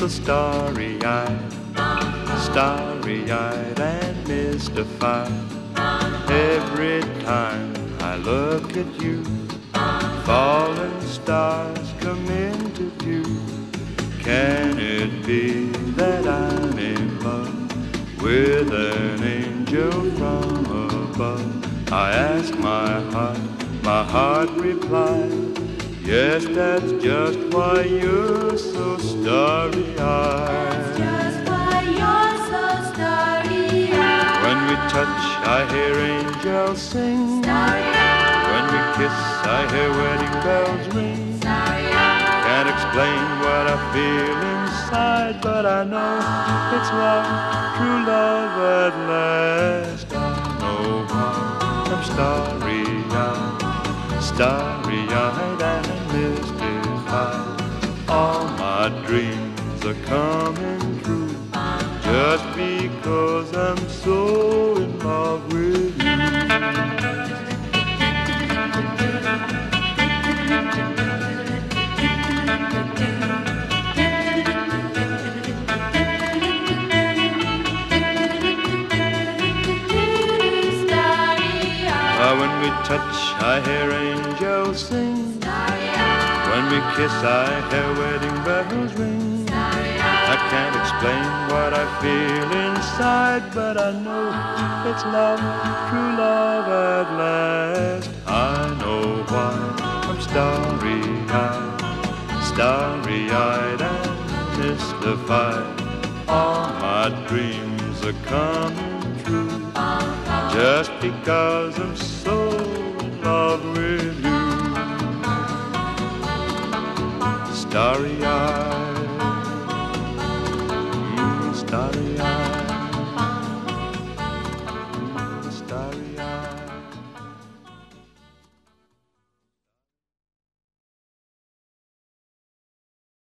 starry-eyed, starry-eyed and mystified. Every time I look at you, falling stars come into view. Can it be that I'm in love with an angel from above? I ask my heart replies, yes, that's just why you're so starry-eyed. That's just why you're so starry-eyed. When we touch, I hear angels sing. Starry-eyed. When we kiss, I hear wedding bells ring. Starry-eyed. Can't explain what I feel inside, but I know it's love, true love at last. I know why I'm starry-eyed, starry-eyed and mystified. All my dreams are coming true, just because I'm so in love with you. When we touch, I hear angels sing. When we kiss, I hear wedding bells ring. I can't explain what I feel inside, but I know it's love, true love at last. I know why I'm starry-eyed, starry-eyed and mystified. All my dreams are coming true, just because I'm so in love with you. Starry-eyed, starry-eyed.